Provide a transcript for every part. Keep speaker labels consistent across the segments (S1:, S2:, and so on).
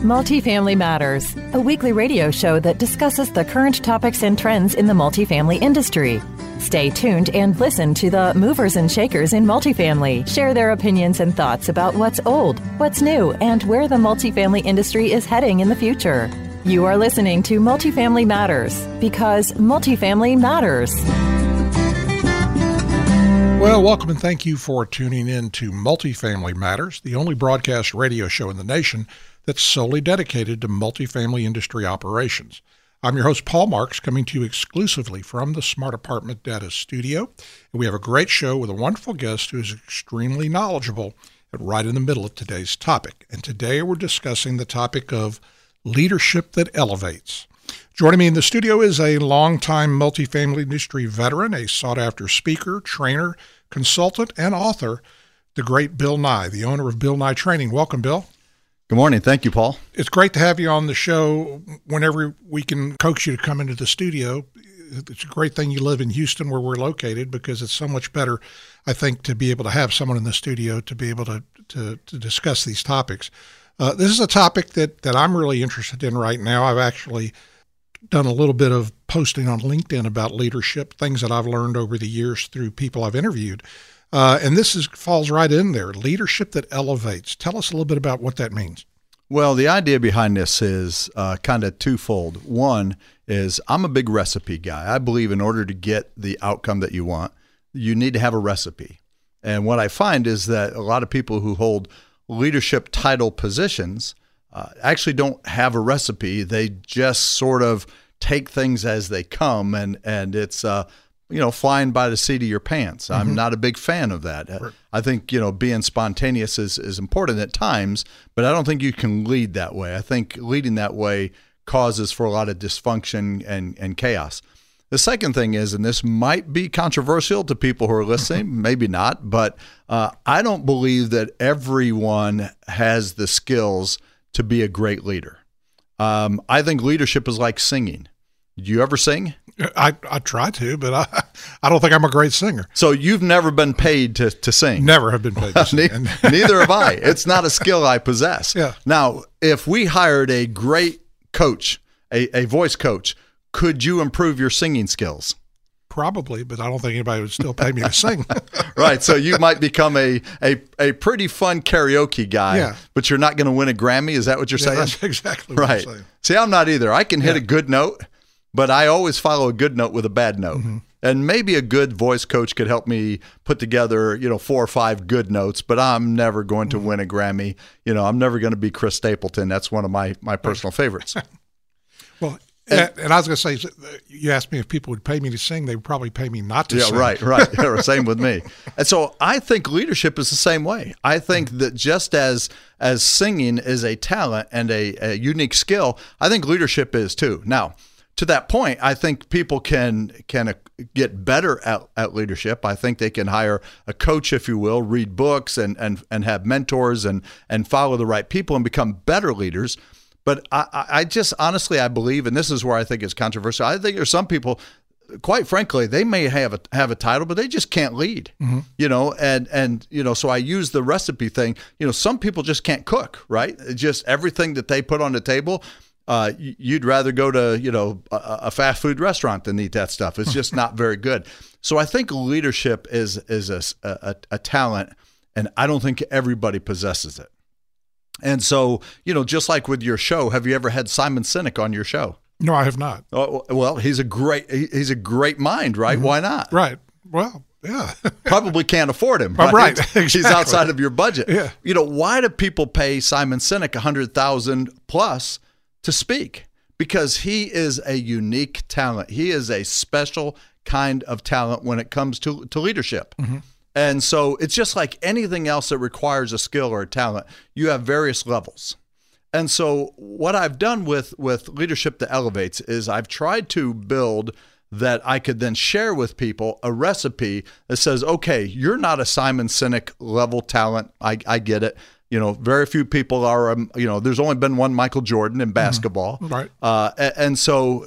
S1: Multifamily Matters, a weekly radio show that discusses the current topics and trends in the multifamily industry. Stay tuned and listen to the movers and shakers in multifamily share their opinions and thoughts about what's old, what's new, and where the multifamily industry is heading in the future. You are listening to Multifamily Matters because multifamily matters.
S2: Well, welcome and thank you for tuning in to Multifamily Matters, the only broadcast radio show in the nation that's solely dedicated to multifamily industry operations. I'm your host, Paul Marks, coming to you exclusively from the Smart Apartment Data Studio. And we have a great show with a wonderful guest who is extremely knowledgeable and right in the middle of today's topic. And today we're discussing the topic of leadership that elevates. Joining me in the studio is a longtime multifamily industry veteran, a sought-after speaker, trainer, consultant, and author, the great Bill Nye, the owner of Bill Nye Training. Welcome, Bill.
S3: Good morning. Thank you, Paul.
S2: It's great to have you on the show. Whenever we can coax you to come into the studio, it's a great thing you live in Houston where we're located, because it's so much better, I think, to be able to have someone in the studio to be able to discuss these topics. This is a topic that I'm really interested in right now. I've actually done a little bit of posting on LinkedIn about leadership, things that I've learned over the years through people I've interviewed. And this falls right in there, leadership that elevates. Tell us a little bit about what that means.
S3: Well, the idea behind this is kind of twofold. One is I'm a big recipe guy. I believe in order to get the outcome that you want, you need to have a recipe. And what I find is that a lot of people who hold leadership title positions actually don't have a recipe. They just sort of take things as they come, and it's flying by the seat of your pants. Mm-hmm. I'm not a big fan of that. Right. I think, being spontaneous is important at times, but I don't think you can lead that way. I think leading that way causes for a lot of dysfunction and chaos. The second thing is, and this might be controversial to people who are listening, maybe not, but I don't believe that everyone has the skills to be a great leader. I think leadership is like singing. Do you ever sing?
S2: I try to, but I don't think I'm a great singer.
S3: So you've never been paid to sing?
S2: Never have been paid to sing.
S3: Neither have I. It's not a skill I possess.
S2: Yeah.
S3: Now, if we hired a great coach, a voice coach, could you improve your singing skills?
S2: Probably, but I don't think anybody would still pay me to sing.
S3: Right. So you might become a pretty fun karaoke guy,
S2: yeah,
S3: but you're not going to win a Grammy. Is that what you're saying?
S2: That's exactly what I'm saying.
S3: See, I'm not either. I can hit a good note, but I always follow a good note with a bad note. Mm-hmm. And maybe a good voice coach could help me put together, 4 or 5 good notes, but I'm never going to win a Grammy. I'm never going to be Chris Stapleton. That's one of my personal favorites.
S2: Well, and I was going to say, you asked me if people would pay me to sing, they would probably pay me not to sing.
S3: Right. Yeah, same with me. And so I think leadership is the same way. I think that just as singing is a talent and a unique skill, I think leadership is too. Now, to that point, I think people can get better at leadership. I think they can hire a coach, if you will, read books and have mentors and follow the right people and become better leaders. But I just honestly, I believe, and this is where I think it's controversial, I think there's some people, quite frankly, they may have a title, but they just can't lead, and so I use the recipe thing. Some people just can't cook, right? Just everything that they put on the table, you'd rather go to, a fast food restaurant than eat that stuff. It's just not very good. So I think leadership is a talent, and I don't think everybody possesses it. And so, just like with your show, have you ever had Simon Sinek on your show?
S2: No, I have not.
S3: Oh, well, he's a great mind, right? Mm-hmm. Why not?
S2: Right. Well, yeah.
S3: Probably can't afford him.
S2: Right. Exactly.
S3: He's outside of your budget.
S2: Yeah.
S3: Why do people pay Simon Sinek $100,000 plus to speak? Because he is a unique talent. He is a special kind of talent when it comes to leadership. Mm-hmm. And so it's just like anything else that requires a skill or a talent. You have various levels. And so what I've done with Leadership That Elevates is I've tried to build that I could then share with people a recipe that says, okay, you're not a Simon Sinek level talent. I get it. Very few people are, there's only been one Michael Jordan in basketball.
S2: Right.
S3: And so,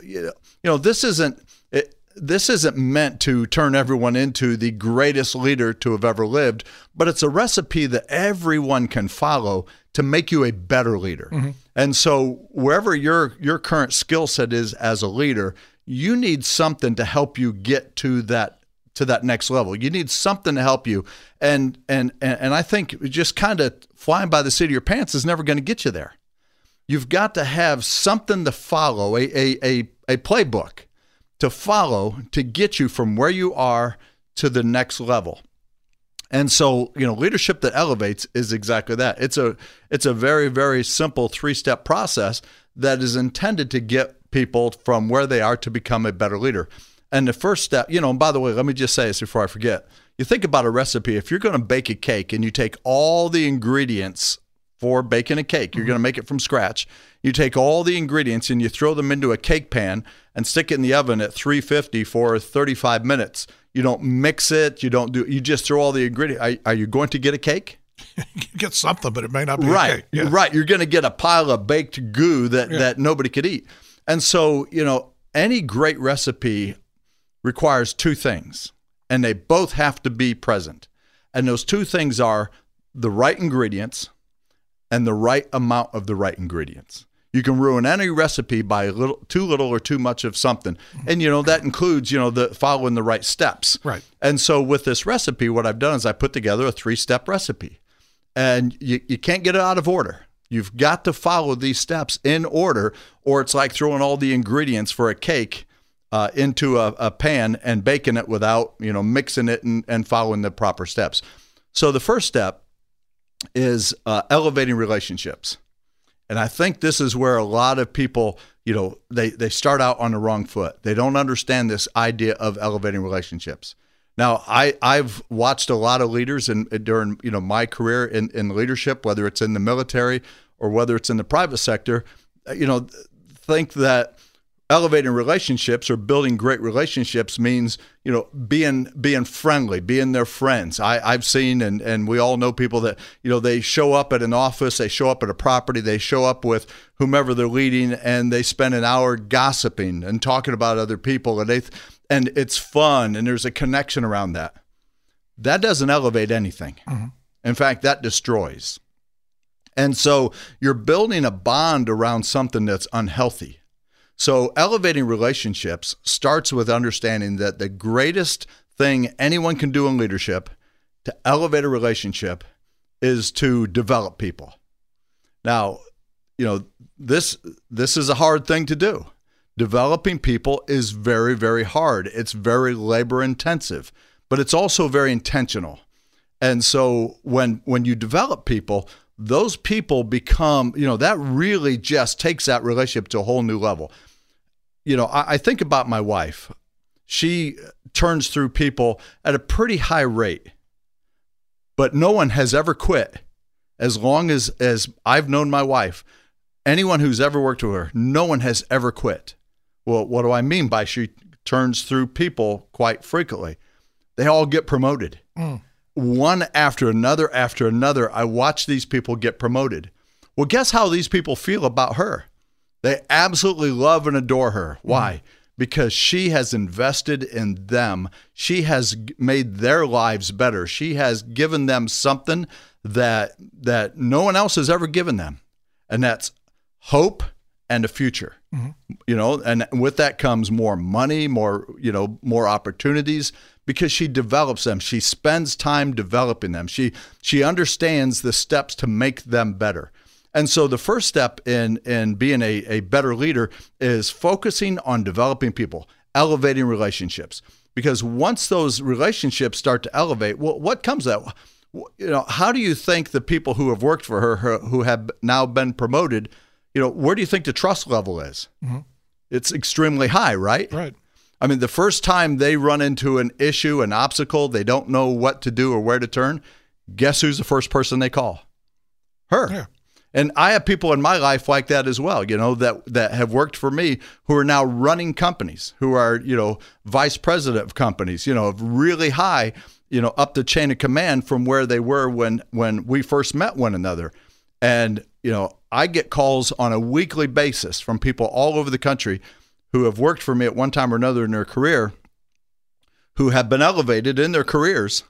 S3: this isn't meant to turn everyone into the greatest leader to have ever lived, but it's a recipe that everyone can follow to make you a better leader. And so wherever your current skill set is as a leader, you need something to help you get to that next level. You need something to help you. And I think just kind of flying by the seat of your pants is never going to get you there. You've got to have something to follow, a playbook to follow to get you from where you are to the next level. And so, leadership that elevates is exactly that. It's a very, very simple 3-step process that is intended to get people from where they are to become a better leader. And the first step, and by the way, let me just say this before I forget. You think about a recipe. If you're going to bake a cake and you take all the ingredients for baking a cake, you're going to make it from scratch. You take all the ingredients and you throw them into a cake pan and stick it in the oven at 350 for 35 minutes. You don't mix it. You just throw all the ingredients. Are you going to get a cake?
S2: You get something, but it may not be
S3: right.
S2: a cake. Yeah.
S3: Right. You're going to get a pile of baked goo that nobody could eat. And so, any great recipe requires 2 things, and they both have to be present. And those 2 things are the right ingredients and the right amount of the right ingredients. You can ruin any recipe by too little or too much of something. And, that includes, the following the right steps.
S2: Right.
S3: And so with this recipe, what I've done is I put together a 3-step recipe. And you can't get it out of order. You've got to follow these steps in order, or it's like throwing all the ingredients for a cake into a pan and baking it without, mixing it and following the proper steps. So the first step is elevating relationships. And I think this is where a lot of people, they start out on the wrong foot. They don't understand this idea of elevating relationships. Now, I've watched a lot of leaders during my career in leadership, whether it's in the military or whether it's in the private sector, think that elevating relationships or building great relationships means, being friendly, being their friends. I've seen, and we all know people that, they show up at an office, they show up at a property, they show up with whomever they're leading, and they spend an hour gossiping and talking about other people, and it's fun, and there's a connection around that. That doesn't elevate anything. Mm-hmm. In fact, that destroys. And so you're building a bond around something that's unhealthy. So elevating relationships starts with understanding that the greatest thing anyone can do in leadership to elevate a relationship is to develop people. Now, this is a hard thing to do. Developing people is very, very hard. It's very labor intensive, but it's also very intentional. And so when you develop people, those people become, that really just takes that relationship to a whole new level. I think about my wife. She turns through people at a pretty high rate, but no one has ever quit. As long as I've known my wife, anyone who's ever worked with her, no one has ever quit. Well, what do I mean by she turns through people quite frequently? They all get promoted. One after another, I watch these people get promoted. Well, guess how these people feel about her? They absolutely love and adore her. Why? Because she has invested in them. She has made their lives better. She has given them something that no one else has ever given them. And that's hope and a future. And with that comes more money, more opportunities, because she develops them. She spends time developing them. She understands the steps to make them better. And so the first step in being a better leader is focusing on developing people, elevating relationships. Because once those relationships start to elevate, well, what comes out? How do you think the people who have worked for her, who have now been promoted, where do you think the trust level is? Mm-hmm. It's extremely high, right?
S2: Right.
S3: I mean, the first time they run into an issue, an obstacle, they don't know what to do or where to turn, guess who's the first person they call? Her. Yeah. And I have people in my life like that as well, that have worked for me who are now running companies, who are, vice president of companies, really high, up the chain of command from where they were when we first met one another. And, I get calls on a weekly basis from people all over the country who have worked for me at one time or another in their career, who have been elevated in their careers.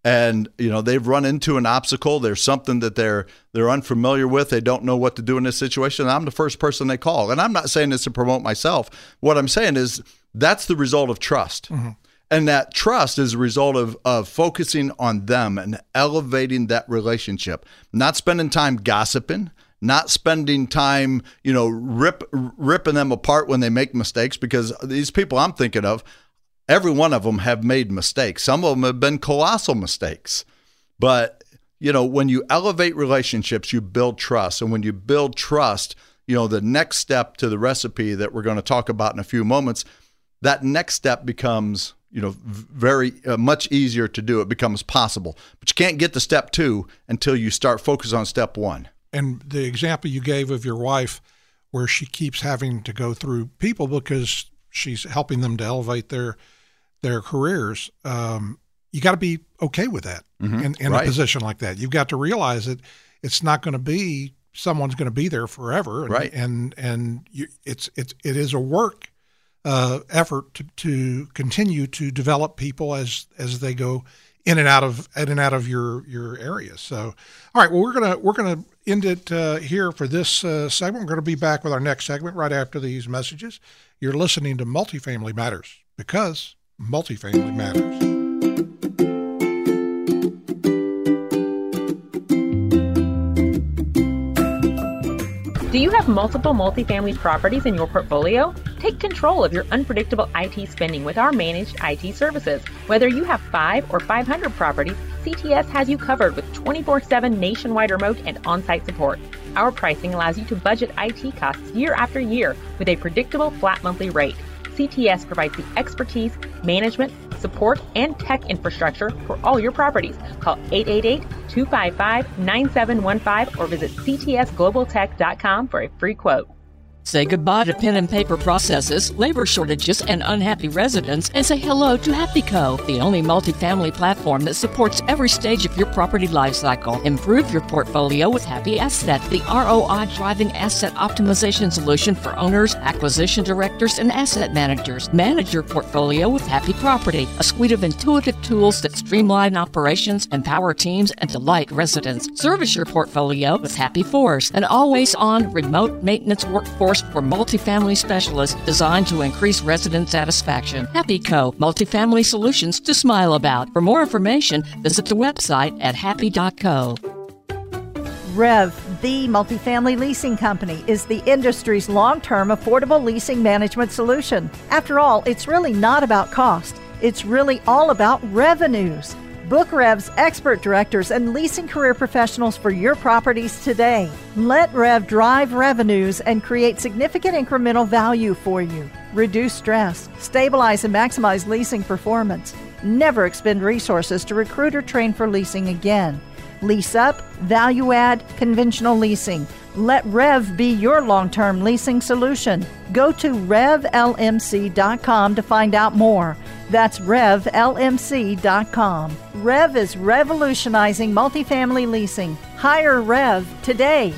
S3: and they've run into an obstacle. There's something that they're unfamiliar with. They don't know what to do in this situation. I'm the first person they call. And I'm not saying this to promote myself. What I'm saying is that's the result of trust. Mm-hmm. And that trust is a result of focusing on them and elevating that relationship, not spending time gossiping, not spending time, ripping them apart when they make mistakes, because these people I'm thinking of, every one of them have made mistakes. Some of them have been colossal mistakes. But, when you elevate relationships, you build trust. And when you build trust, the next step to the recipe that we're going to talk about in a few moments, that next step becomes very much easier to do. It becomes possible. But you can't get to step 2 until you start focus on step 1.
S2: And the example you gave of your wife, where she keeps having to go through people because she's helping them to elevate their careers, you got to be okay with that in right. a position like that. You've got to realize that it's not going to be someone's going to be there forever, and,
S3: right?
S2: It is a work effort to continue to develop people as they go in and out of your area. So, all right, well, we're gonna end it here for this segment. We're going to be back with our next segment right after these messages. You're listening to Multifamily Matters, because multifamily matters.
S4: Do you have multiple multifamily properties in your portfolio? Take control of your unpredictable IT spending with our managed IT services. Whether you have 5 or 500 properties, CTS has you covered with 24/7 nationwide remote and on-site support. Our pricing allows you to budget IT costs year after year with a predictable flat monthly rate. CTS provides the expertise, management, support, and tech infrastructure for all your properties. Call 888-255-9715 or visit ctsglobaltech.com for a free quote.
S5: Say goodbye to pen and paper processes, labor shortages, and unhappy residents, and say hello to HappyCo, the only multifamily platform that supports every stage of your property lifecycle. Improve your portfolio with Happy Asset, the ROI-driving asset optimization solution for owners, acquisition directors, and asset managers. Manage your portfolio with Happy Property, a suite of intuitive tools that streamline operations, empower teams, and delight residents. Service your portfolio with Happy Force, an always-on remote maintenance workforce for multifamily specialists designed to increase resident satisfaction. HappyCo, multifamily solutions to smile about. For more information, visit the website at happy.co.
S6: Rev, the multifamily leasing company, is the industry's long-term affordable leasing management solution. After all, it's really not about cost. It's really all about revenues. Book Rev's expert directors and leasing career professionals for your properties today. Let Rev drive revenues and create significant incremental value for you. Reduce stress, stabilize and maximize leasing performance. Never expend resources to recruit or train for leasing again. Lease up, value add, conventional leasing. Let Rev be your long-term leasing solution. Go to RevLMC.com to find out more. That's RevLMC.com. Rev is revolutionizing multifamily leasing. Hire Rev today.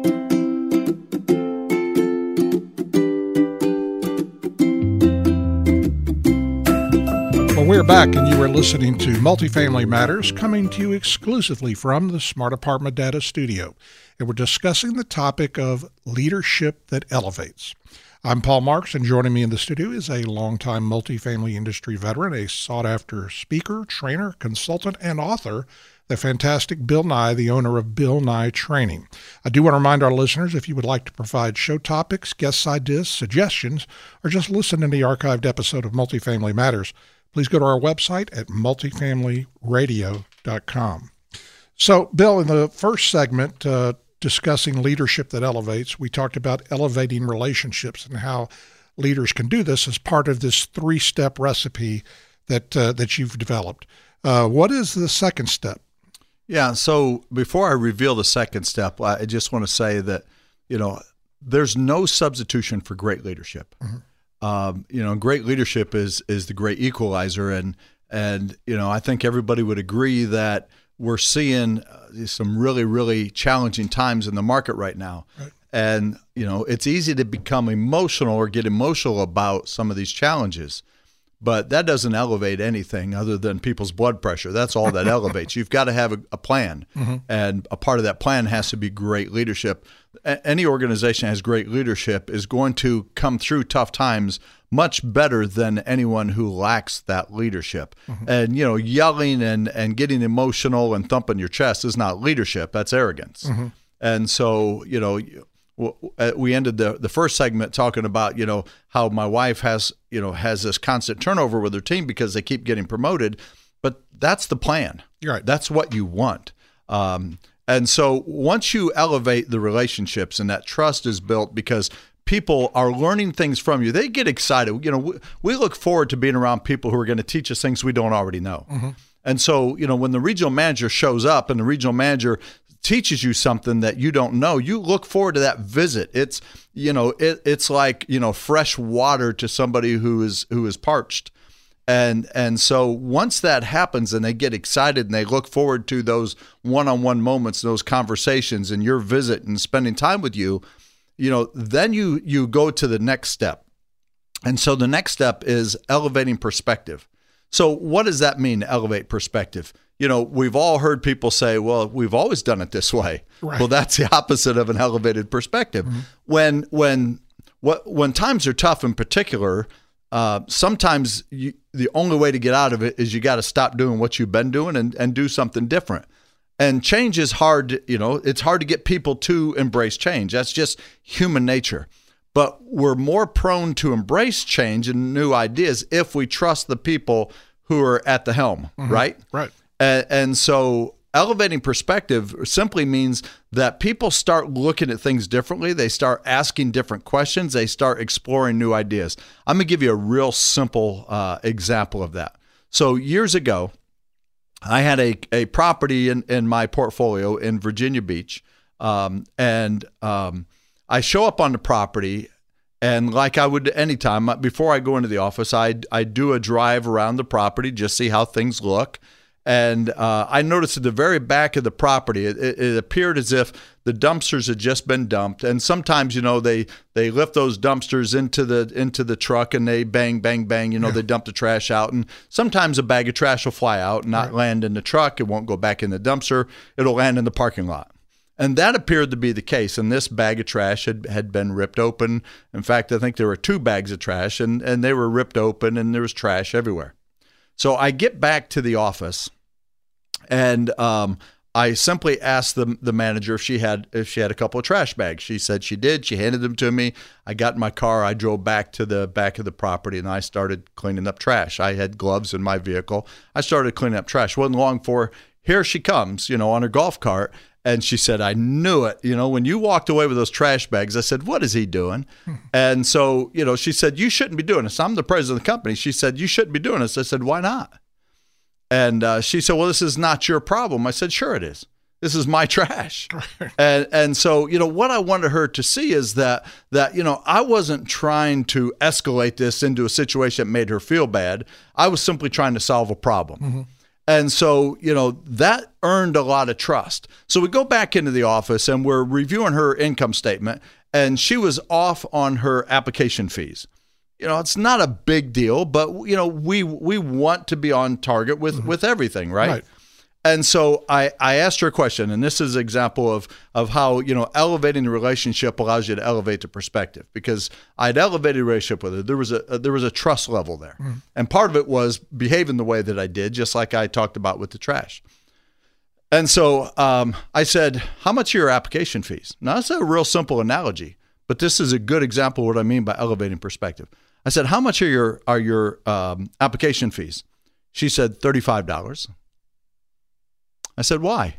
S2: Well, we're back, and you are listening to Multifamily Matters, coming to you exclusively from the Smart Apartment Data Studio. And we're discussing the topic of leadership that elevates. I'm Paul Marks, and joining me in the studio is a longtime multifamily industry veteran, a sought-after speaker, trainer, consultant, and author, the fantastic Bill Nye, the owner of Bill Nye Training. I do want to remind our listeners, if you would like to provide show topics, guest ideas, suggestions, or just listen to the archived episode of Multifamily Matters, please go to our website at multifamilyradio.com. So, Bill, in the first segment, discussing leadership that elevates, we talked about elevating relationships and how leaders can do this as part of this 3-step recipe that you've developed. What is the second step?
S3: Yeah, so before I reveal the second step, I just want to say that, there's no substitution for great leadership. Mm-hmm. Great leadership is the great equalizer, and I think everybody would agree that we're seeing some really, really challenging times in the market right now. Right. And, it's easy to become emotional or get emotional about some of these challenges. but that doesn't elevate anything other than people's blood pressure. That's all that elevates. You've got to have a plan, and a part of that plan has to be great leadership. Any organization that has great leadership is going to come through tough times much better than anyone who lacks that leadership. And, yelling and getting emotional and thumping your chest is not leadership. That's arrogance. And so, we ended the first segment talking about, how my wife has this constant turnover with her team because they keep getting promoted. But that's the plan.
S2: Right.
S3: That's what you want. And so once you elevate the relationships and that trust is built because people are learning things from you, they get excited. We look forward to being around people who are going to teach us things we don't already know. And so, when the regional manager shows up and the regional manager teaches you something that you don't know, you look forward to that visit. It's, it's like, fresh water to somebody who is parched. And so once that happens and they get excited and they look forward to those one-on-one moments, those conversations and your visit and spending time with you, then you go to the next step. And so the next step is elevating perspective. So what does that mean, elevate perspective? We've all heard people say, well, we've always done it this way. Right. Well, that's the opposite of an elevated perspective. When times are tough in particular, sometimes the only way to get out of it is you got to stop doing what you've been doing and do something different. And change is hard. It's hard to get people to embrace change. That's just human nature. But we're more prone to embrace change and new ideas if we trust the people who are at the helm, right?
S2: Right.
S3: And so elevating perspective simply means that people start looking at things differently. They start asking different questions. They start exploring new ideas. I'm going to give you a real simple example of that. So years ago, I had a property in my portfolio in Virginia Beach, and I show up on the property, and like I would anytime, before I go into the office, I do a drive around the property, just see how things look. And I noticed at the very back of the property, it appeared as if the dumpsters had just been dumped. And sometimes, they lift those dumpsters into the truck and they bang, bang, bang. They dump the trash out. And sometimes a bag of trash will fly out and not land in the truck. It won't go back in the dumpster. It'll land in the parking lot. And that appeared to be the case. And this bag of trash had been ripped open. In fact, I think there were 2 bags of trash, and they were ripped open, and there was trash everywhere. So I get back to the office. And I simply asked the manager if she had a couple of trash bags. She said she did. She handed them to me. I got in my car. I drove back to the back of the property, and I started cleaning up trash. I had gloves in my vehicle. I started cleaning up trash. Wasn't long for here she comes, on her golf cart. And she said, I knew it. When you walked away with those trash bags, I said, what is he doing? And so, she said, you shouldn't be doing this. I'm the president of the company. She said, you shouldn't be doing this. I said, why not? And she said, well, this is not your problem. I said, sure it is. This is my trash. And so, what I wanted her to see is that I wasn't trying to escalate this into a situation that made her feel bad. I was simply trying to solve a problem. And so, that earned a lot of trust. So we go back into the office and we're reviewing her income statement, and she was off on her application fees. It's not a big deal, but we want to be on target with everything, right? And so I asked her a question, and this is an example of how elevating the relationship allows you to elevate the perspective. Because I'd elevated a relationship with her, there was a trust level there, and part of it was behaving the way that I did, just like I talked about with the trash. And so I said, "How much are your application fees?" Now that's a real simple analogy, but this is a good example of what I mean by elevating perspective. I said, "How much are your application fees?" She said, $35. I said, "Why?"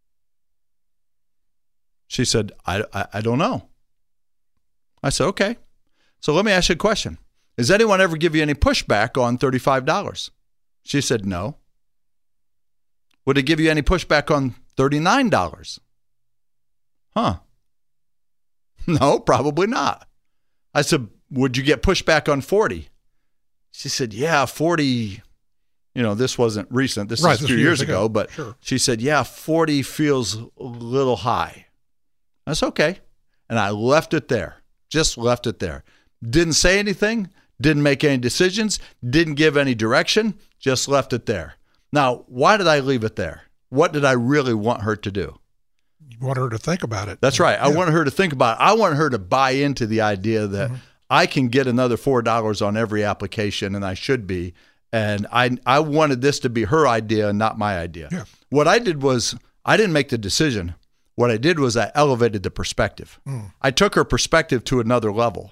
S3: She said, I don't know. I said, "Okay. So let me ask you a question. Does anyone ever give you any pushback on $35? She said, "No." Would it give you any pushback on $39? Huh. No, probably not. I said, "Would you get pushback on 40? She said, "Yeah, 40, this wasn't recent. This is a few years ago, but sure. She said, "Yeah, 40 feels a little high." That's okay. And I left it there, just left it there. Didn't say anything, didn't make any decisions, didn't give any direction, just left it there. Now, why did I leave it there? What did I really want her to do?
S2: You want her to think about it.
S3: That's right. I wanted her to think about it. I wanted her to buy into the idea that I can get another $4 on every application, and I should be. And I wanted this to be her idea, not my idea.
S2: Yeah.
S3: What I did was I didn't make the decision. What I did was I elevated the perspective. I took her perspective to another level.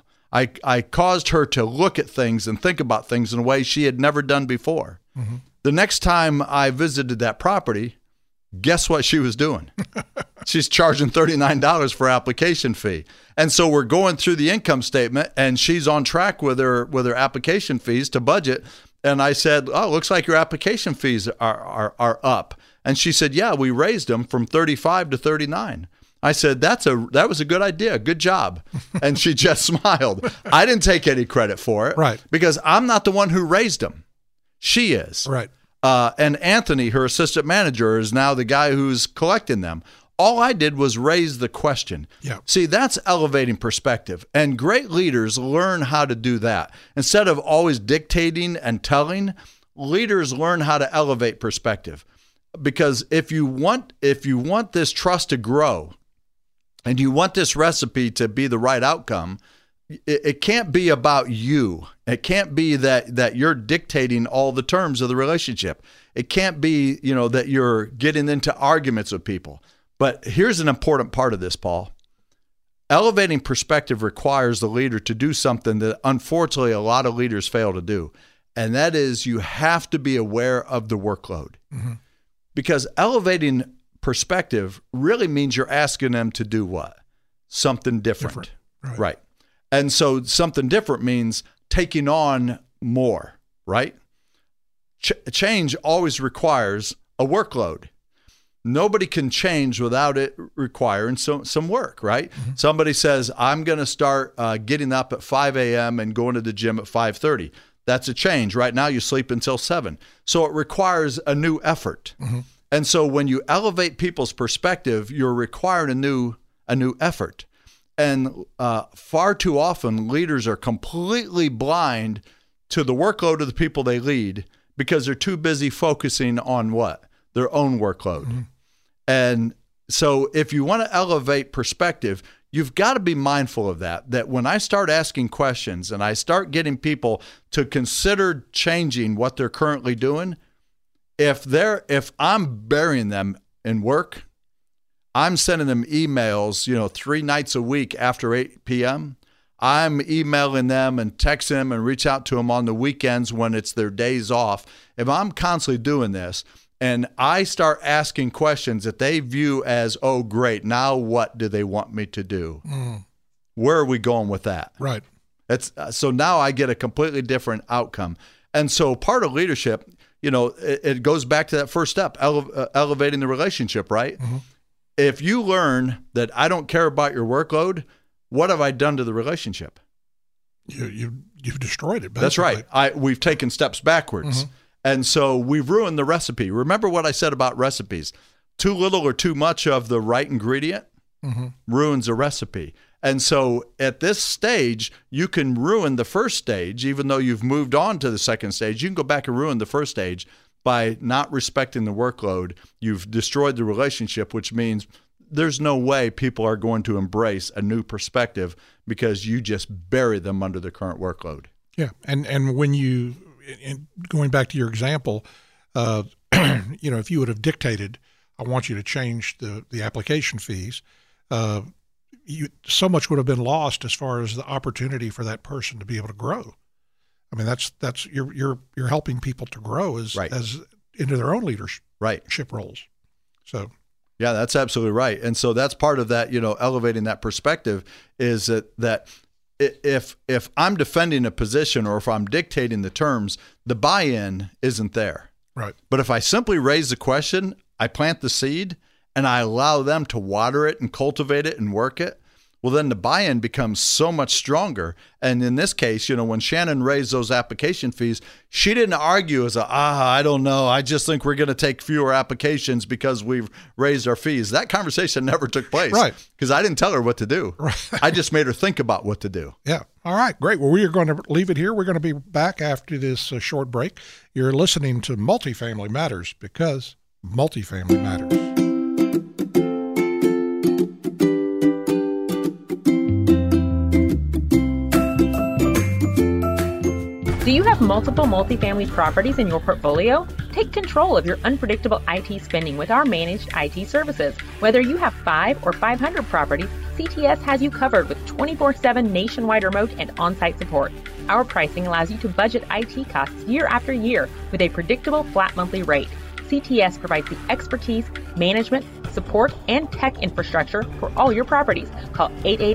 S3: I caused her to look at things and think about things in a way she had never done before. The next time I visited that property, guess what she was doing? She's charging $39 for application fee. And so we're going through the income statement, and she's on track with her application fees to budget. And I said, oh, looks like your application fees are up. And she said, yeah, we raised them from 35 to 39. I said, that was a good idea. Good job. And she just smiled. I didn't take any credit for it.
S2: Right.
S3: Because I'm not the one who raised them. She is.
S2: Right.
S3: And Anthony, her assistant manager, is now the guy who's collecting them. All I did was raise the question.
S2: Yeah.
S3: See, that's elevating perspective. And great leaders learn how to do that. Instead of always dictating and telling, leaders learn how to elevate perspective. Because if you want this trust to grow and you want this recipe to be the right outcome, it can't be about you. It can't be that you're dictating all the terms of the relationship. It can't be, that you're getting into arguments with people. But here's an important part of this, Paul. Elevating perspective requires the leader to do something that unfortunately a lot of leaders fail to do. And that is you have to be aware of the workload. Because elevating perspective really means you're asking them to do what? Something different. Right. And so something different means taking on more, right? Change always requires a workload. Nobody can change without it requiring some work, right? Somebody says, I'm going to start getting up at 5 a.m. and going to the gym at 5:30. That's a change. Right now you sleep until 7. So it requires a new effort. And so when you elevate people's perspective, you're requiring a new effort. And far too often, leaders are completely blind to the workload of the people they lead because they're too busy focusing on what? Their own workload. And so if you want to elevate perspective, you've got to be mindful of that when I start asking questions and I start getting people to consider changing what they're currently doing, if I'm burying them in work, I'm sending them emails, 3 nights a week after 8 p.m. I'm emailing them and texting them and reach out to them on the weekends when it's their days off. If I'm constantly doing this and I start asking questions that they view as, oh, great, now what do they want me to do? Where are we going with that?
S2: Right.
S3: So now I get a completely different outcome. And so part of leadership, it goes back to that first step, elevating the relationship, right? If you learn that I don't care about your workload, what have I done to the relationship?
S2: You've destroyed it, basically.
S3: That's right. We've taken steps backwards. And so we've ruined the recipe. Remember what I said about recipes. Too little or too much of the right ingredient ruins a recipe. And so at this stage, you can ruin the first stage, even though you've moved on to the second stage. You can go back and ruin the first stage by not respecting the workload. You've destroyed the relationship, which means there's no way people are going to embrace a new perspective because you just bury them under the current workload.
S2: Yeah. And when you, going back to your example, if you would have dictated, I want you to change the application fees, so much would have been lost as far as the opportunity for that person to be able to grow. I mean, that's you're helping people to grow as into their own leadership roles. So,
S3: yeah, that's absolutely right. And so that's part of that. Elevating that perspective is that if I'm defending a position or if I'm dictating the terms, the buy-in isn't there.
S2: Right.
S3: But if I simply raise the question, I plant the seed, and I allow them to water it and cultivate it and work it, well, then the buy-in becomes so much stronger. And in this case, when Shannon raised those application fees, she didn't argue as I don't know, I just think we're going to take fewer applications because we've raised our fees. That conversation never took place.
S2: Right.
S3: Because I didn't tell her what to do.
S2: Right.
S3: I just made her think about what to do.
S2: Yeah. All right, great. Well, we are going to leave it here. We're going to be back after this short break. You're listening to Multifamily Matters, because multifamily matters.
S4: Do you have multiple multifamily properties in your portfolio? Take control of your unpredictable IT spending with our managed IT services. Whether you have 5 or 500 properties, CTS has you covered with 24/7 nationwide remote and on-site support. Our pricing allows you to budget IT costs year after year with a predictable flat monthly rate. CTS provides the expertise, management, support, and tech infrastructure for all your properties. Call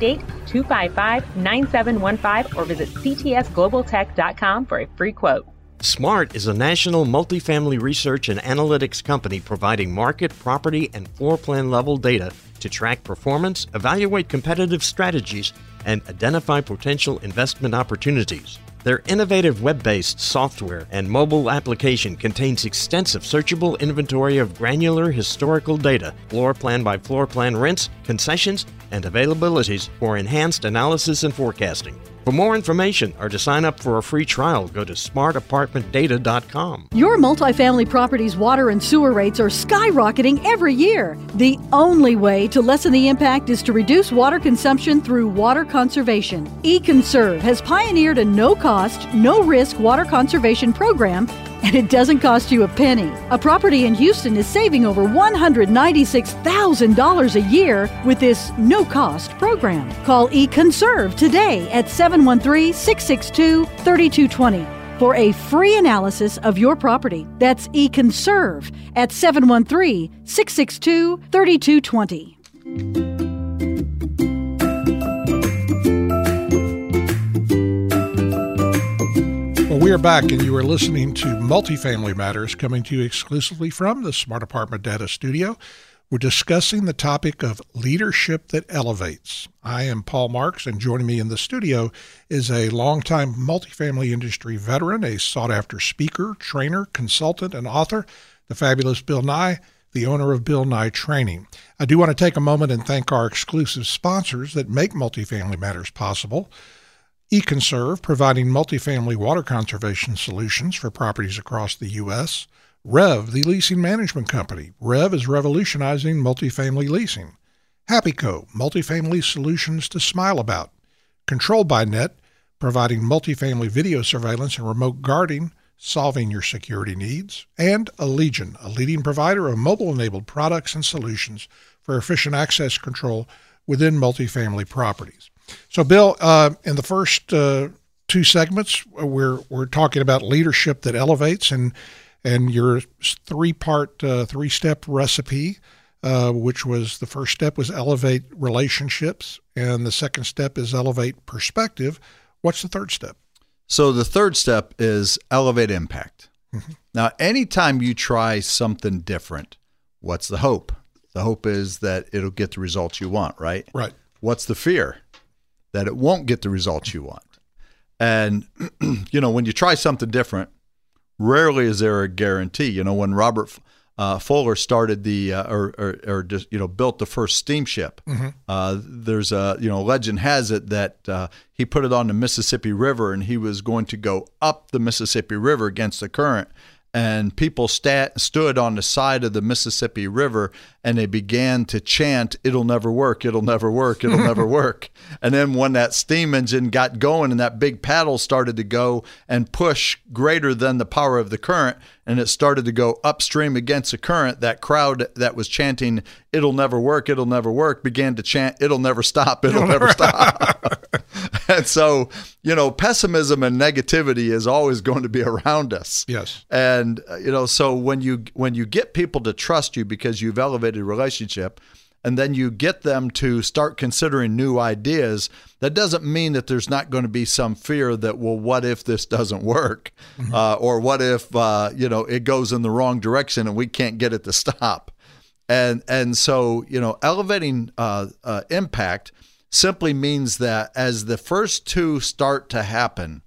S4: 888-255-9715 or visit ctsglobaltech.com for a free quote.
S7: SMART is a national multifamily research and analytics company providing market, property, and floor plan level data to track performance, evaluate competitive strategies, and identify potential investment opportunities. Their innovative web-based software and mobile application contains extensive searchable inventory of granular historical data, floor plan by floor plan rents, concessions, and availabilities for enhanced analysis and forecasting. For more information or to sign up for a free trial, go to smartapartmentdata.com.
S8: Your multifamily property's water and sewer rates are skyrocketing every year. The only way to lessen the impact is to reduce water consumption through water conservation. eConserve has pioneered a no-cost, no-risk water conservation program, and it doesn't cost you a penny. A property in Houston is saving over $196,000 a year with this no-cost program. Call eConserve today at 713-662-3220 for a free analysis of your property. That's eConserve at 713-662-3220.
S2: Well, we are back, and you are listening to Multifamily Matters, coming to you exclusively from the Smart Apartment Data Studio. We're discussing the topic of leadership that elevates. I am Paul Marks, and joining me in the studio is a longtime multifamily industry veteran, a sought-after speaker, trainer, consultant, and author, the fabulous Bill Nye, the owner of Bill Nye Training. I do want to take a moment and thank our exclusive sponsors that make Multifamily Matters possible. eConserve, providing multifamily water conservation solutions for properties across the U.S. Rev, the leasing management company. Rev is revolutionizing multifamily leasing. HappyCo, multifamily solutions to smile about. Control by Net, providing multifamily video surveillance and remote guarding, solving your security needs. And Allegion, a leading provider of mobile-enabled products and solutions for efficient access control within multifamily properties. So, Bill, in the first two segments, we're talking about leadership that elevates, and your three-step recipe, which was the first step was elevate relationships, and the second step is elevate perspective. What's the third step?
S3: So the third step is elevate impact. Mm-hmm. Now, anytime you try something different, what's the hope? The hope is that it'll get the results you want, right?
S2: Right. What's
S3: the fear? That it won't get the results you want. And, when you try something different, rarely is there a guarantee. When Robert Fuller started built the first steamship, mm-hmm. There's a, legend has it that he put it on the Mississippi River, and he was going to go up the Mississippi River against the current. And people stood on the side of the Mississippi River, and they began to chant, "It'll never work, it'll never work, it'll never work." And then when that steam engine got going and that big paddle started to go and push greater than the power of the current, and it started to go upstream against the current, that crowd that was chanting, "It'll never work, it'll never work," began to chant, "It'll never stop, it'll never stop." And so, pessimism and negativity is always going to be around us.
S2: Yes.
S3: And, so when you get people to trust you because you've elevated a relationship, and then you get them to start considering new ideas, that doesn't mean that there's not going to be some fear that, well, what if this doesn't work? Mm-hmm. Or what if, it goes in the wrong direction and we can't get it to stop? And so, elevating impact simply means that as the first two start to happen,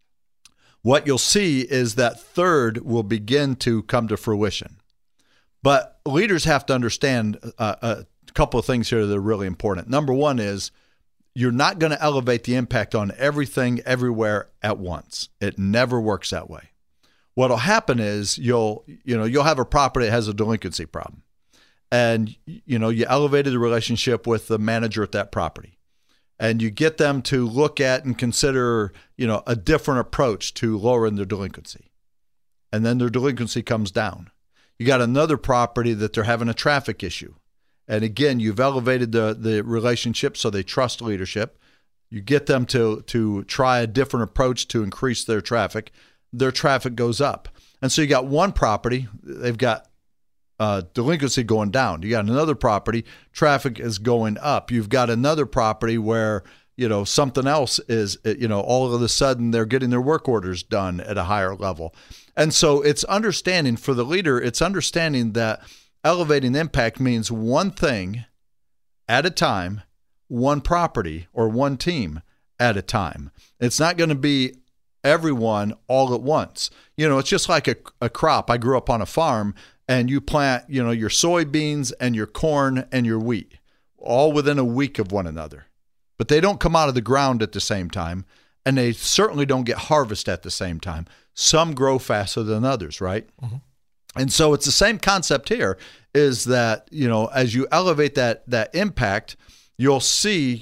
S3: what you'll see is that third will begin to come to fruition. But leaders have to understand a couple of things here that are really important. Number one is you're not going to elevate the impact on everything everywhere at once. It never works that way. What'll happen is you'll have a property that has a delinquency problem, and you elevated the relationship with the manager at that property, and you get them to look at and consider a different approach to lowering their delinquency, and then their delinquency comes down. You got another property that they're having a traffic issue, and again you've elevated the relationship so they trust leadership. You get them to try a different approach to increase their traffic. Their traffic goes up. And so you got one property, they've got delinquency going down. You got another property, traffic is going up. You've got another property where, something else is, all of a sudden they're getting their work orders done at a higher level. And so it's understanding for the leader, it's understanding that elevating impact means one thing at a time, one property or one team at a time. It's not going to be everyone all at once. It's just like a crop. I grew up on a farm, and you plant, your soybeans and your corn and your wheat all within a week of one another. But they don't come out of the ground at the same time, and they certainly don't get harvest at the same time. Some grow faster than others, right? Mm-hmm. And so it's the same concept here, is that, as you elevate that impact, you'll see,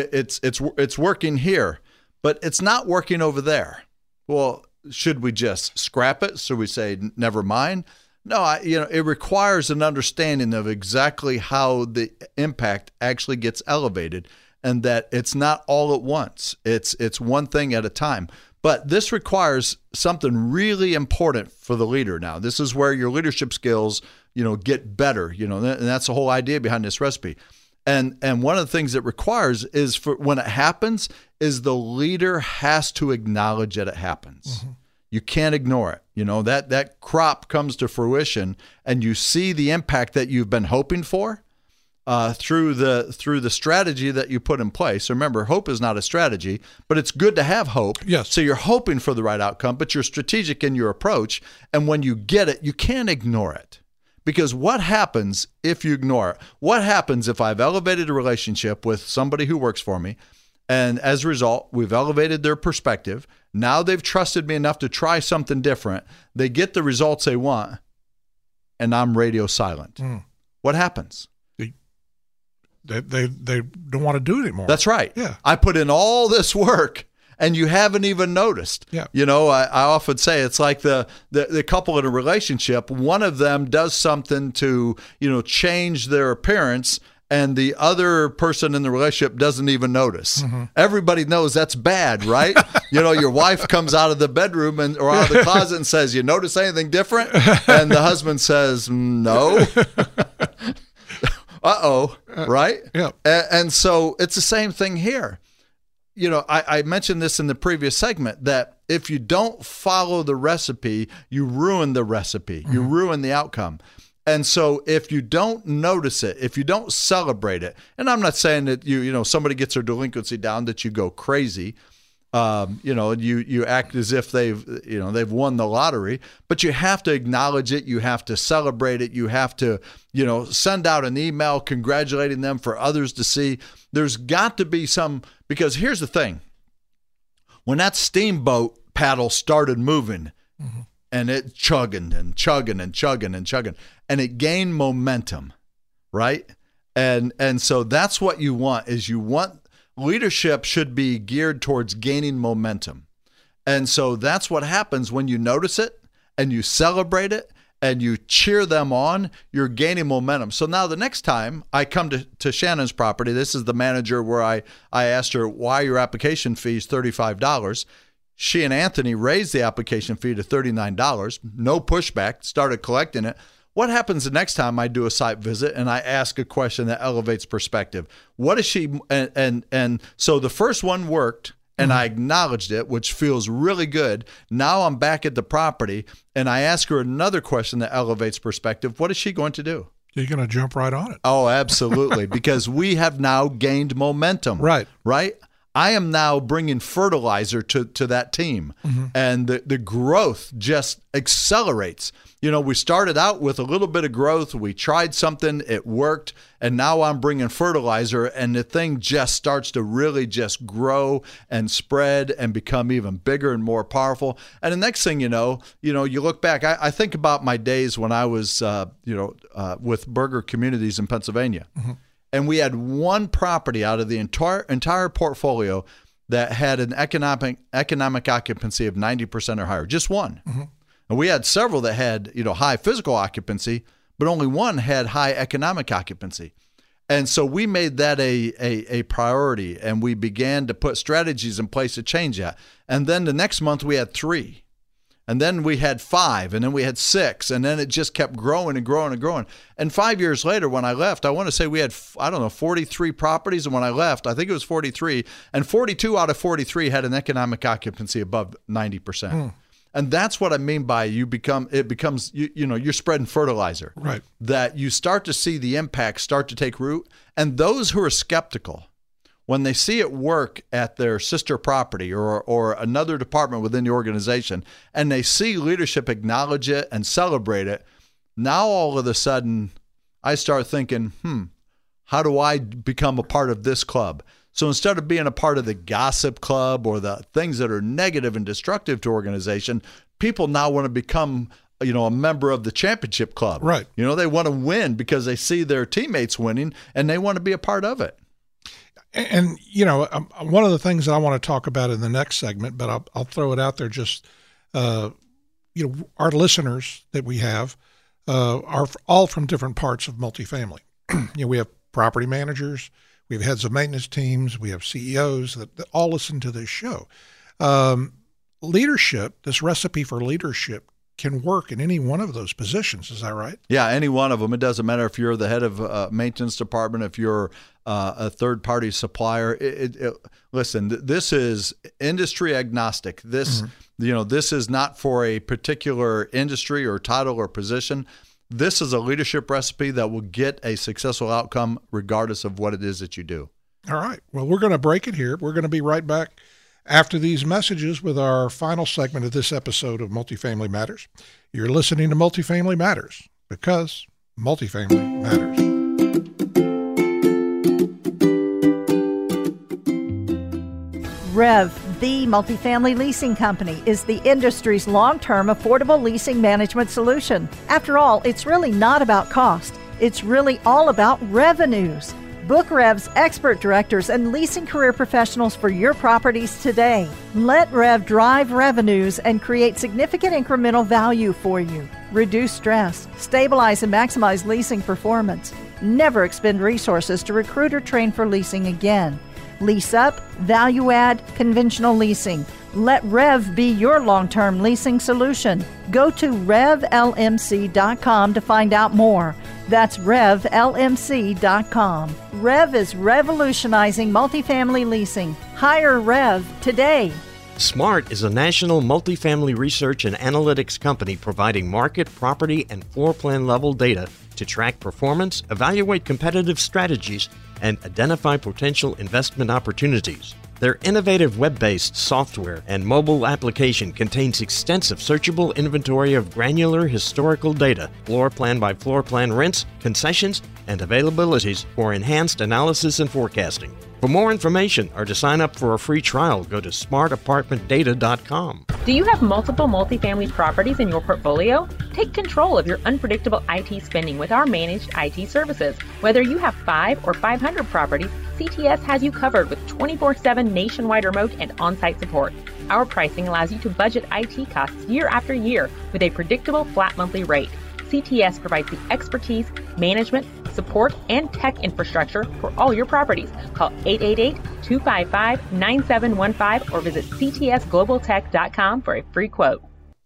S3: it's working here, but it's not working over there. Well, should we just scrap it? Should we say, never mind? No, it requires an understanding of exactly how the impact actually gets elevated, and that it's not all at once. It's one thing at a time. But this requires something really important for the leader. Now, this is where your leadership skills, get better, and that's the whole idea behind this recipe. And one of the things it requires is, for when it happens, is the leader has to acknowledge that it happens. Mm-hmm. You can't ignore it. That crop comes to fruition, and you see the impact that you've been hoping for through the strategy that you put in place. Remember, hope is not a strategy, but it's good to have hope.
S2: Yes.
S3: So you're hoping for the right outcome, but you're strategic in your approach. And when you get it, you can't ignore it. Because what happens if you ignore it? What happens if I've elevated a relationship with somebody who works for me, and as a result, we've elevated their perspective. Now they've trusted me enough to try something different. They get the results they want, and I'm radio silent. Mm. What happens?
S2: They don't want to do it anymore.
S3: That's right.
S2: Yeah.
S3: I put in all this work, and you haven't even noticed.
S2: Yeah.
S3: I often say it's like the couple in a relationship. One of them does something to, change their appearance, and the other person in the relationship doesn't even notice. Mm-hmm. Everybody knows that's bad, right? Your wife comes out of the bedroom or out of the closet and says, "You notice anything different?" And the husband says, "No." Uh-oh, right?
S2: Yeah.
S3: And so it's the same thing here. I mentioned this in the previous segment, that if you don't follow the recipe, you ruin the recipe. Mm-hmm. You ruin the outcome. And so if you don't notice it, if you don't celebrate it, and I'm not saying that somebody gets their delinquency down that you go crazy, you act as if they've won the lottery, but you have to acknowledge it. You have to celebrate it. You have to, send out an email congratulating them for others to see. There's got to be because here's the thing. When that steamboat paddle started moving, mm-hmm. and it chugging and chugging and chugging and chugging, and it gained momentum, right? And so that's what you want, is leadership should be geared towards gaining momentum. And so that's what happens when you notice it and you celebrate it and you cheer them on, you're gaining momentum. So now the next time I come to Shannon's property, this is the manager where I asked her, why your application fee is $35. She and Anthony raised the application fee to $39. No pushback, started collecting it. What happens the next time I do a site visit and I ask a question that elevates perspective? What is she, and so the first one worked, and I acknowledged it, which feels really good. Now I'm back at the property, and I ask her another question that elevates perspective. What is she going to do?
S2: You're going to jump right on it.
S3: Oh, absolutely, because we have now gained momentum.
S2: Right.
S3: I am now bringing fertilizer to that team, and the growth just accelerates. We started out with a little bit of growth. We tried something, it worked, and now I'm bringing fertilizer, and the thing just starts to really just grow and spread and become even bigger and more powerful. And the next thing you know, you look back. I think about my days when I was, with Burger Communities in Pennsylvania. And we had one property out of the entire portfolio that had an economic occupancy of 90% or higher. Just one. And we had several that had, high physical occupancy, but only one had high economic occupancy. And so we made that a priority, and we began to put strategies in place to change that. And then the next month we had 3. And then we had 5, and then we had 6, and then it just kept growing and growing and growing. And 5 years later, when I left, I want to say we had, 43 properties. And when I left, I think it was 43, and 42 out of 43 had an economic occupancy above 90%. And that's what I mean by it becomes you're spreading fertilizer.
S2: Right.
S3: That you start to see the impact start to take root. And those who are skeptical, when they see it work at their sister property or another department within the organization, and they see leadership acknowledge it and celebrate it, now all of a sudden I start thinking, how do I become a part of this club? So instead of being a part of the gossip club or the things that are negative and destructive to organization, people now want to become a member of the championship club.
S2: Right.
S3: They want to win because they see their teammates winning and they want to be a part of it.
S2: And, one of the things that I want to talk about in the next segment, but I'll throw it out there just, our listeners that we have are all from different parts of multifamily. We have property managers, we have heads of maintenance teams, we have CEOs that all listen to this show. Leadership, this recipe for leadership can work in any one of those positions. Is that right?
S3: Yeah, any one of them. It doesn't matter if you're the head of maintenance department, if you're a third-party supplier. Listen, this is industry agnostic. This, this is not for a particular industry or title or position. This is a leadership recipe that will get a successful outcome regardless of what it is that you do.
S2: All right. Well, we're going to break it here. We're going to be right back after these messages with our final segment of this episode of Multifamily Matters. You're listening to Multifamily Matters because multifamily matters.
S6: REV, the multifamily leasing company, is the industry's long-term affordable leasing management solution. After all, it's really not about cost. It's really all about revenues. Book REV's expert directors and leasing career professionals for your properties today. Let REV drive revenues and create significant incremental value for you. Reduce stress, stabilize and maximize leasing performance. Never expend resources to recruit or train for leasing again. Lease up, value add, conventional leasing. Let REV be your long-term leasing solution. Go to RevLMC.com to find out more. That's RevLMC.com. REV is revolutionizing multifamily leasing. Hire REV today.
S7: SMART is a national multifamily research and analytics company providing market, property, and floor plan level data to track performance, evaluate competitive strategies, and identify potential investment opportunities. Their innovative web-based software and mobile application contains extensive searchable inventory of granular historical data, floor plan by floor plan rents, concessions, and availabilities for enhanced analysis and forecasting. For more information or to sign up for a free trial, go to smartapartmentdata.com.
S4: Do you have multiple multifamily properties in your portfolio? Take control of your unpredictable IT spending with our managed IT services. Whether you have 5 or 500 properties, CTS has you covered with 24/7 nationwide remote and on-site support. Our pricing allows you to budget IT costs year after year with a predictable flat monthly rate. CTS provides the expertise, management, support, and tech infrastructure for all your properties. Call 888-255-9715 or visit ctsglobaltech.com for a free quote.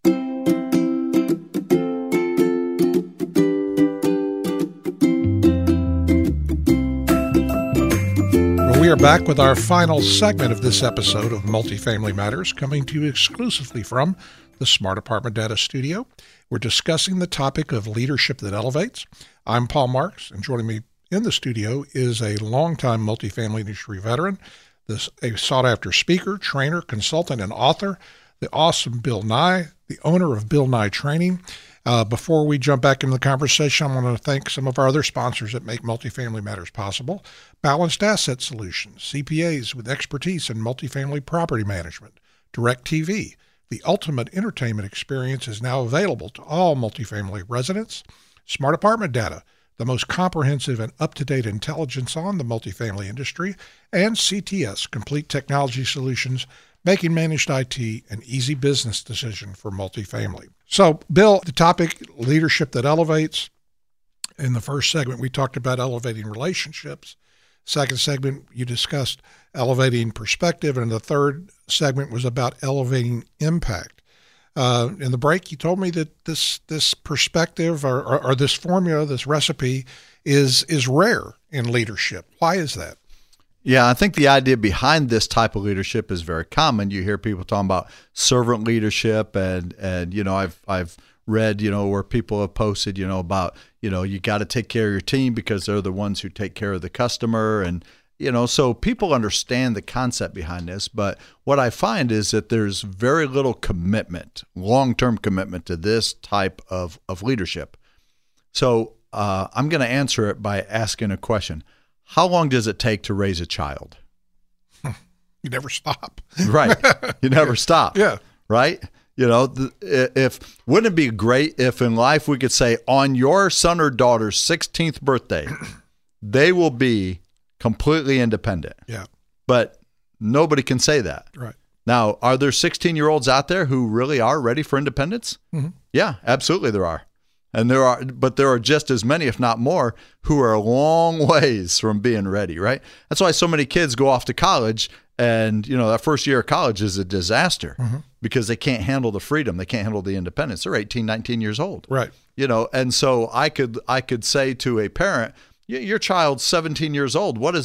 S2: We are back with our final segment of this episode of Multifamily Matters, coming to you exclusively from the Smart Apartment Data Studio. We're discussing the topic of leadership that elevates. I'm Paul Marks, and joining me in the studio is a longtime multifamily industry veteran, a sought-after speaker, trainer, consultant, and author, the awesome Bill Nye, the owner of Bill Nye Training. Before we jump back into the conversation, I want to thank some of our other sponsors that make Multifamily Matters possible. Balanced Asset Solutions, CPAs with expertise in multifamily property management. DirecTV, the ultimate entertainment experience, is now available to all multifamily residents. Smart Apartment Data, the most comprehensive and up-to-date intelligence on the multifamily industry. And CTS, Complete Technology Solutions, making managed IT an easy business decision for multifamily. So, Bill, the topic, leadership that elevates. In the first segment, we talked about elevating relationships. Second segment, you discussed elevating perspective. And the third segment was about elevating impact. In the break, you told me that this perspective or this formula, this recipe is rare in leadership. Why is that?
S3: Yeah, I think the idea behind this type of leadership is very common. You hear people talking about servant leadership, and you know, I've read, you know, where people have posted, you know, about, you know, you got to take care of your team because they're the ones who take care of the customer, and you know, so people understand the concept behind this. But what I find is that there's very little commitment, long-term commitment to this type of leadership. So I'm going to answer it by asking a question. How long does it take to raise a child?
S2: You never stop.
S3: Right. You never stop.
S2: Yeah.
S3: Right? You know, wouldn't it be great if in life we could say on your son or daughter's 16th birthday, they will be completely independent.
S2: Yeah. But
S3: nobody can say that.
S2: Right.
S3: Now, are there 16-year-olds out there who really are ready for independence?
S2: Mm-hmm.
S3: Yeah, absolutely there are. And there are just as many, if not more, who are a long ways from being ready, right? That's why so many kids go off to college, and you know, that first year of college is a disaster because they can't handle the freedom, they can't handle the independence. They're 18, 19 years old.
S2: Right.
S3: You know, and so I could say to a parent, your child's 17 years old. What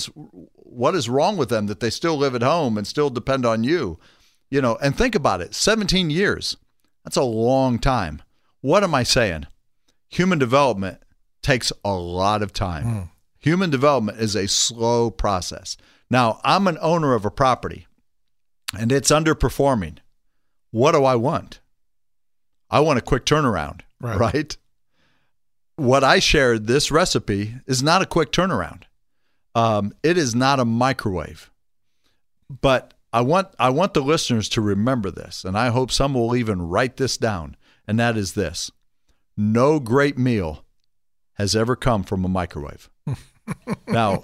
S3: is wrong with them that they still live at home and still depend on you? You know, and think about it. 17 years. That's a long time. What am I saying? Human development takes a lot of time. Human development is a slow process. Now, I'm an owner of a property and it's underperforming. What do I want? I want a quick turnaround, right? What I shared, this recipe, is not a quick turnaround. It is not a microwave. But I want the listeners to remember this, and I hope some will even write this down, and that is this. No great meal has ever come from a microwave. Now,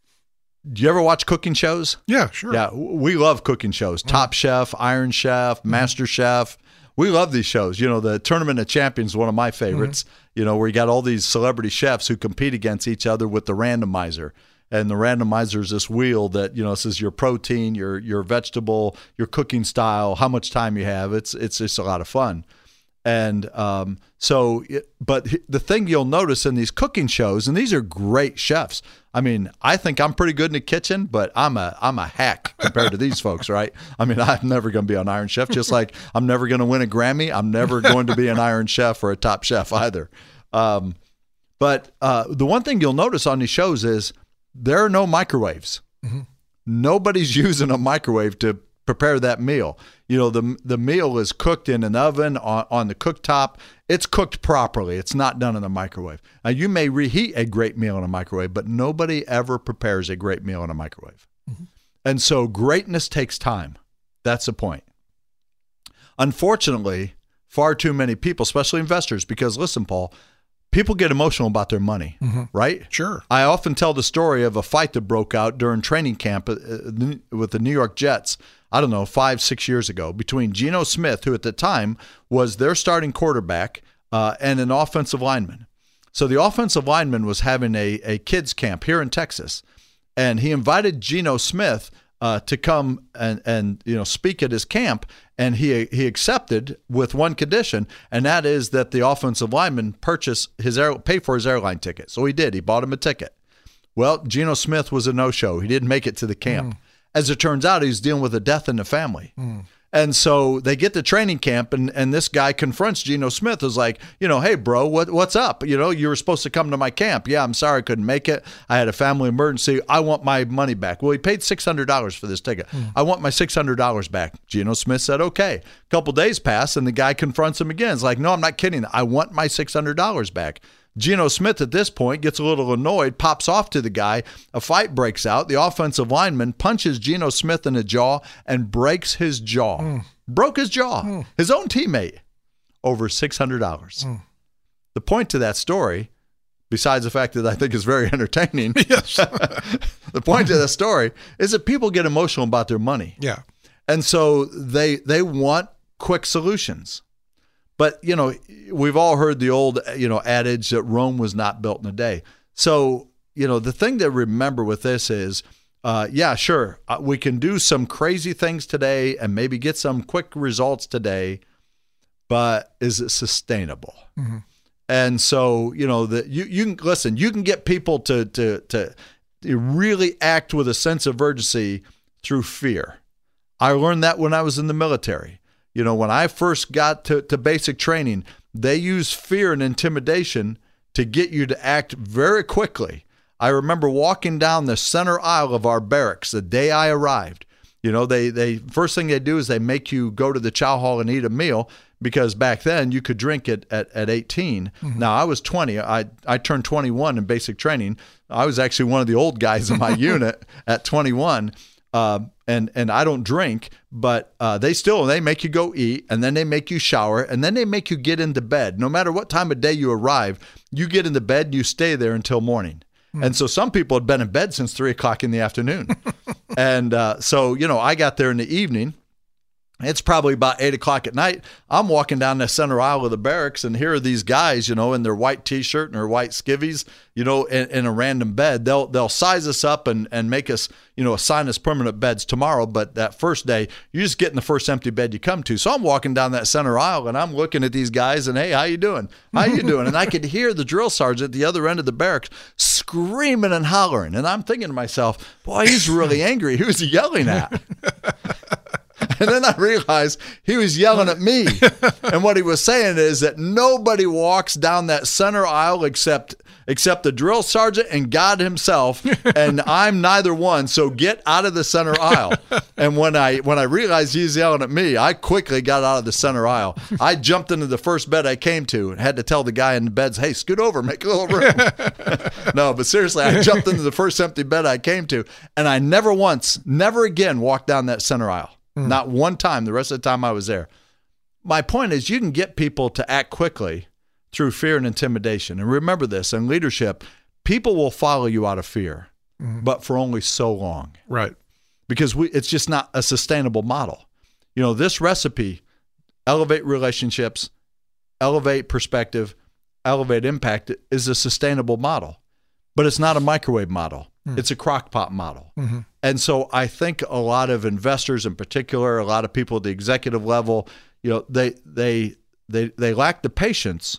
S3: do you ever watch cooking shows?
S2: Yeah, sure.
S3: Yeah, we love cooking shows. Top Chef, Iron Chef, Master Chef. We love these shows. You know, the Tournament of Champions is one of my favorites, you know, where you got all these celebrity chefs who compete against each other with the randomizer. And the randomizer is this wheel that, you know, says your protein, your vegetable, your cooking style, how much time you have. It's just a lot of fun. And but the thing you'll notice in these cooking shows, and these are great chefs. I mean, I think I'm pretty good in the kitchen, but I'm a hack compared to these folks, right? I mean, I'm never going to be on Iron Chef, just like I'm never going to win a Grammy. I'm never going to be an Iron Chef or a Top Chef either. But the one thing you'll notice on these shows is there are no microwaves. Nobody's using a microwave to prepare that meal. You know, the meal is cooked in an oven on the cooktop. It's cooked properly. It's not done in a microwave. Now, you may reheat a great meal in a microwave, but nobody ever prepares a great meal in a microwave. And so greatness takes time. That's the point. Unfortunately, far too many people, especially investors, because listen, Paul, people get emotional about their money, right?
S2: Sure.
S3: I often tell the story of a fight that broke out during training camp with the New York Jets, I don't know, 5-6 years ago, between Geno Smith, who at the time was their starting quarterback, and an offensive lineman. So the offensive lineman was having a kids camp here in Texas, and he invited Geno Smith to come and speak at his camp, and he accepted with one condition, and that is that the offensive lineman pay for his airline ticket. So he did. He bought him a ticket. Well, Geno Smith was a no-show. He didn't make it to the camp. As it turns out, he was dealing with a death in the family. And so they get to training camp, and this guy confronts Geno Smith. Is like, hey, bro, what's up? You were supposed to come to my camp. Yeah, I'm sorry I couldn't make it. I had a family emergency. I want my money back. Well, he paid $600 for this ticket. I want my $600 back. Geno Smith said, okay. A couple days pass, and the guy confronts him again. It's like, no, I'm not kidding. I want my $600 back. Geno Smith at this point gets a little annoyed, pops off to the guy. A fight breaks out. The offensive lineman punches Geno Smith in the jaw and breaks his jaw. Broke his jaw. His own teammate. Over $600. The point to that story, besides the fact that I think is very entertaining,
S2: Yes.
S3: the point to that story is that people get emotional about their money.
S2: Yeah.
S3: And so they want quick solutions. But, we've all heard the old, adage that Rome was not built in a day. So, the thing to remember with this is, sure, we can do some crazy things today and maybe get some quick results today, but is it sustainable? Mm-hmm. And so, you can listen, you can get people to really act with a sense of urgency through fear. I learned that when I was in the military. When I first got to basic training, they use fear and intimidation to get you to act very quickly. I remember walking down the center aisle of our barracks the day I arrived. They first thing they do is they make you go to the chow hall and eat a meal, because back then you could drink it at 18. Mm-hmm. Now, I was 20. I turned 21 in basic training. I was actually one of the old guys in my unit at 21. And I don't drink, but they make you go eat, and then they make you shower, and then they make you get into bed. No matter what time of day you arrive, you get into bed and you stay there until morning. And so some people had been in bed since 3 o'clock in the afternoon. And so I got there in the evening. It's probably about 8 o'clock at night. I'm walking down the center aisle of the barracks, and here are these guys, in their white T-shirt and their white skivvies, in a random bed. They'll size us up and make us, assign us permanent beds tomorrow. But that first day, you just get in the first empty bed you come to. So I'm walking down that center aisle, and I'm looking at these guys, and hey, how you doing? How you doing? And I could hear the drill sergeant at the other end of the barracks screaming and hollering. And I'm thinking to myself, boy, he's really angry. Who's he yelling at? And then I realized he was yelling at me. And what he was saying is that nobody walks down that center aisle except the drill sergeant and God himself, and I'm neither one, so get out of the center aisle. And when I realized he was yelling at me, I quickly got out of the center aisle. I jumped into the first bed I came to and had to tell the guy in the beds, hey, scoot over, make a little room. No, but seriously, I jumped into the first empty bed I came to, and I never again walked down that center aisle. Not one time the rest of the time I was there. My point is, you can get people to act quickly through fear and intimidation. And remember this, in leadership, people will follow you out of fear, but for only so long.
S2: Right.
S3: Because it's just not a sustainable model. This recipe, elevate relationships, elevate perspective, elevate impact, is a sustainable model. But it's not a microwave model. It's a crock pot model. Mm-hmm. And so I think a lot of investors in particular, a lot of people at the executive level, they lack the patience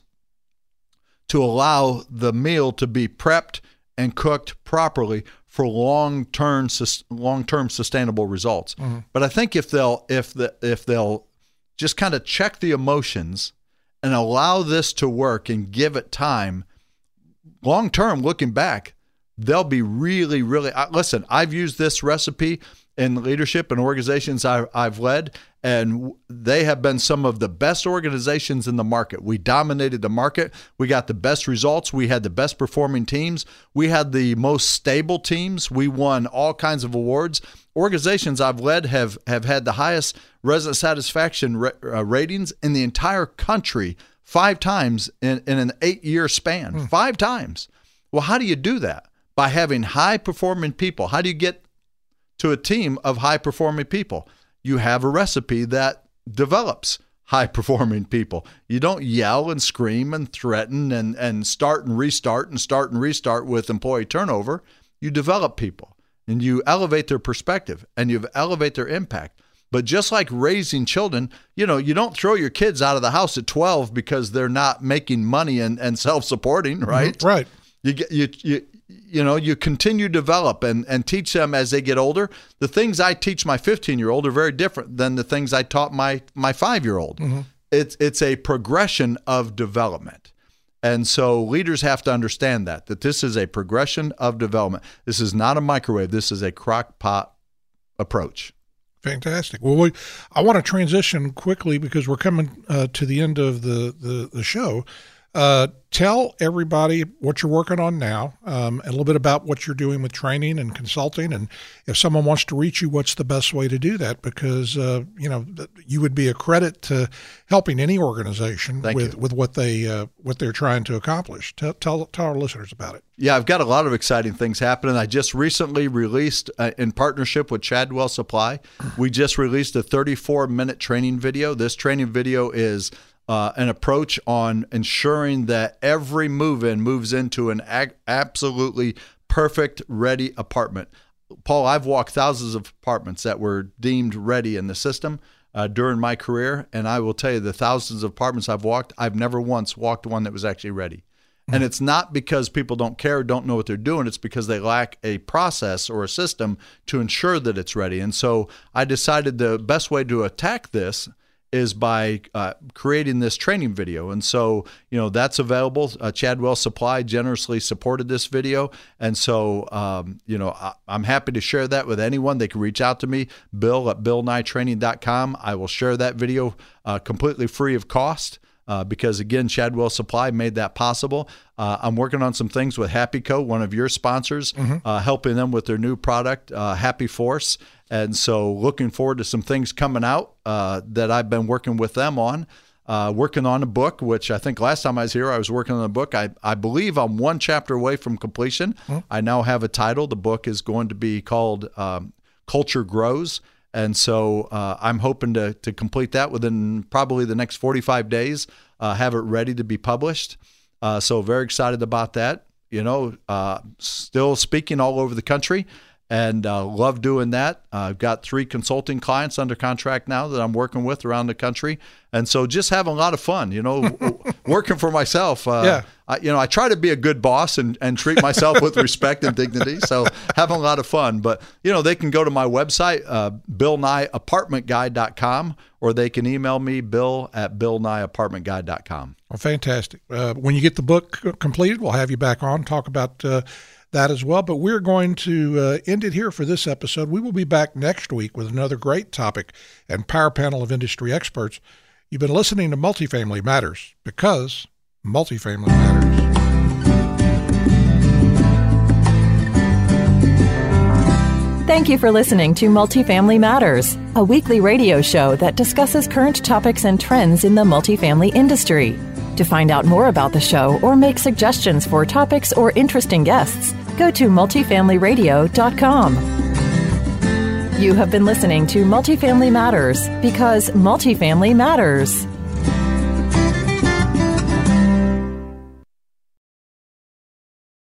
S3: to allow the meal to be prepped and cooked properly for long-term sustainable results. Mm-hmm. But I think if they'll just kind of check the emotions and allow this to work and give it time, long-term, looking back, they'll be really, really, listen, I've used this recipe in leadership and organizations I've led, and they have been some of the best organizations in the market. We dominated the market. We got the best results. We had the best performing teams. We had the most stable teams. We won all kinds of awards. Organizations I've led have had the highest resident satisfaction ratings in the entire country 5 times in an 8-year span. 5 times. Well, how do you do that? By having high-performing people. How do you get to a team of high-performing people? You have a recipe that develops high-performing people. You don't yell and scream and threaten and start and restart with employee turnover. You develop people, and you elevate their perspective, and you elevate their impact. But just like raising children, you don't throw your kids out of the house at 12 because they're not making money and self-supporting, right?
S2: Right.
S3: you continue to develop and teach them as they get older. The things I teach my 15-year-old are very different than the things I taught my 5-year-old. Mm-hmm. It's a progression of development. And so leaders have to understand that this is a progression of development. This is not a microwave. This is a crock pot approach.
S2: Fantastic. Well, I want to transition quickly because we're coming to the end of the show. Tell everybody what you're working on now, and a little bit about what you're doing with training and consulting. And if someone wants to reach you, what's the best way to do that? Because, you would be a credit to helping any organization with what they're trying to accomplish. Tell our listeners about it.
S3: Yeah, I've got a lot of exciting things happening. I just recently released, in partnership with Chadwell Supply, we just released a 34-minute training video. This training video is an approach on ensuring that every move-in moves into an absolutely perfect, ready apartment. Paul, I've walked thousands of apartments that were deemed ready in the system during my career, and I will tell you, the thousands of apartments I've walked, I've never once walked one that was actually ready. And it's not because people don't care or don't know what they're doing. It's because they lack a process or a system to ensure that it's ready. And so I decided the best way to attack this is by creating this training video. And so, that's available. Chadwell Supply generously supported this video. And so, I'm happy to share that with anyone. They can reach out to me, bill@BillNyeTraining.com. I will share that video completely free of cost. Because, again, Chadwell Supply made that possible. I'm working on some things with Happy Co., one of your sponsors, helping them with their new product, Happy Force. And so looking forward to some things coming out that I've been working with them on. Working on a book, which I think last time I was here, I was working on a book. I believe I'm one chapter away from completion. I now have a title. The book is going to be called Culture Grows. And so I'm hoping to complete that within probably the next 45 days, have it ready to be published. So very excited about that. Still speaking all over the country and love doing that. I've got 3 consulting clients under contract now that I'm working with around the country. And so just having a lot of fun, working for myself. I try to be a good boss and treat myself with respect and dignity. So having a lot of fun. But, they can go to my website, BillNyeApartmentGuide.com, or they can email me, bill@BillNyeApartmentGuide.com.
S2: Well, fantastic. When you get the book completed, we'll have you back on, talk about that as well. But we're going to end it here for this episode. We will be back next week with another great topic and power panel of industry experts. You've been listening to Multifamily Matters because multifamily matters.
S1: Thank you for listening to Multifamily Matters, a weekly radio show that discusses current topics and trends in the multifamily industry. To find out more about the show or make suggestions for topics or interesting guests, go to multifamilyradio.com. You have been listening to Multifamily Matters because multifamily matters.